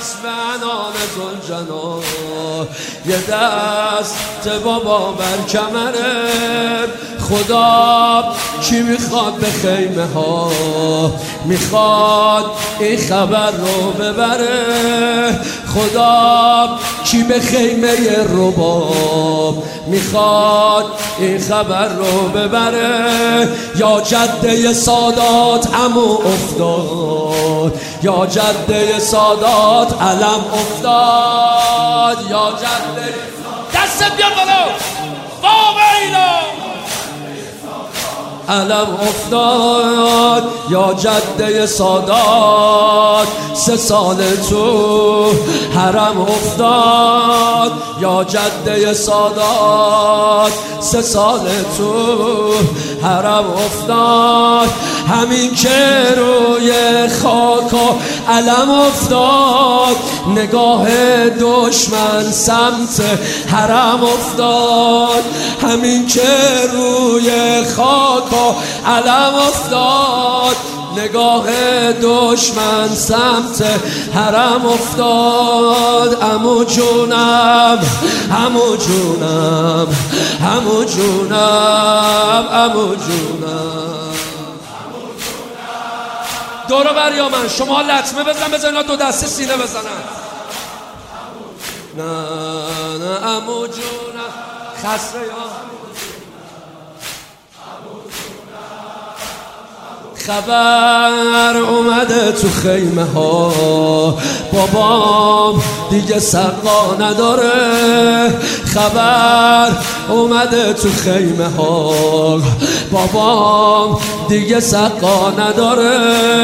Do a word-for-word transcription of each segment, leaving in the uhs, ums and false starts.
دست به عنان ذوالجلال، یه دست بابا بر کمره. خدا کی میخواد به خیمه ها، میخواد این خبر رو ببره. خدا کی به خیمه رباب، میخواد این خبر رو ببره. یا جده سادات عمو افتاد، یا جده سادات علم افتاد، یا جده دست بیاد بالا واقعینا علم افتاد. یا جده سادات سه سال تو حرم افتاد، یا جده سادات سه سال تو حرم افتاد. همین که روی خاک و علم افتاد، نگاه دشمن سمت حرم افتاد. همین که روی خاک و علم افتاد، نگاه دشمن سمت حرم افتاد. عمو جونم عمو جونم عمو جونم عمو جونم. دورو بریا من شما لطمه بزن بزن اینا دو دسته سینه بزنن. نه نه عمو جونم خسته یا خبر اومده تو خیمه ها، بابام دیگه سقا نداره. خبر اومده تو خیمه ها، بابام دیگه سقا نداره.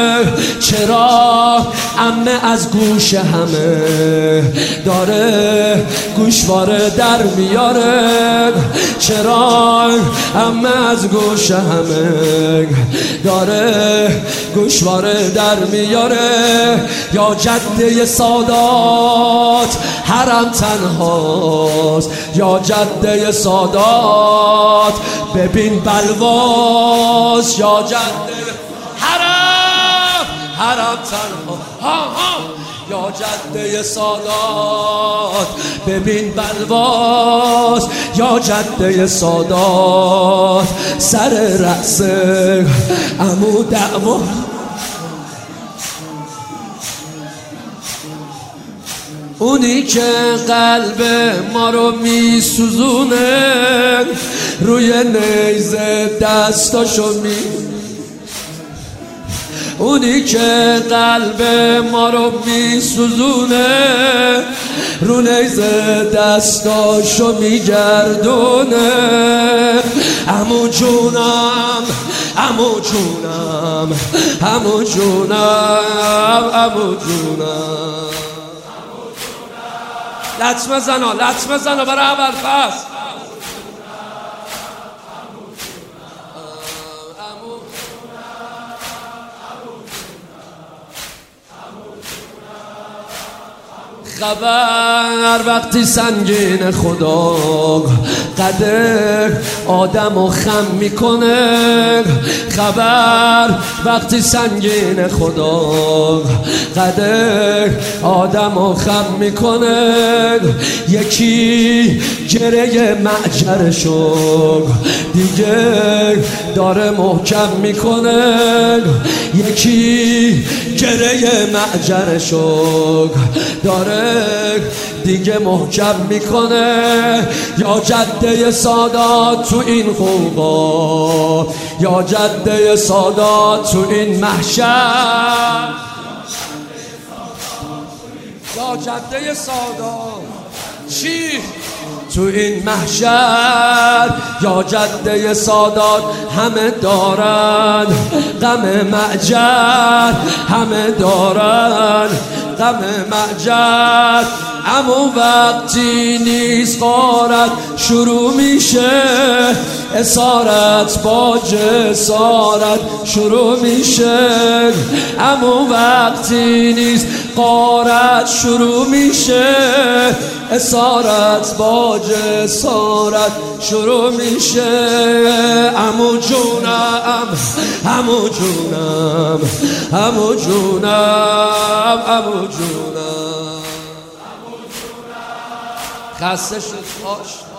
چرا عمه از گوش همه داره گوشواره در میاره؟ چرا عمه از گوش همه داره گوشواره در میاره؟ یا جده سادات حرم تنهاست، یا جده سادات ببین بلواس. یا جده حرم حرم تنها ها ها، یا جده سادات ببین بلواس. یا جده سادات سر رأس عمو دعوا. اونی که قلب ما رو میسوزونه، روی نیزه دستاشو می اونی که قلب ما رو میسوزونه، رو نیزه دستاشو میگردونه. عمو جونم عمو جونم عمو جونم عمو جونم. لطمه زنا لطمه زنا برای اول فصل. خبر وقتی سنگین خدا قدر آدم و خم میکنه. خبر وقتی سنگین خدا قدر آدم و خم میکنه. یکی گره معجرشو دیگه داره محکم میکنه. یکی گره معجرشو داره دیگه محکم میکنه. یا جده سادات تو این قوقا، یا جده سادات تو این محشر. یا جده سادات چی؟ تو این محشر. یا جده سادات همه دارن غم معجر، همه دارن غم معجر. اما وقتی نیست غارت شروع میشه، اسارت با جسارت شروع میشه. اما وقتی نیست غارت شروع میشه، اسارت با جسارت شروع میشه. عمو جونم عمو جونم عمو جونم عمو جونم. خسته شد. آش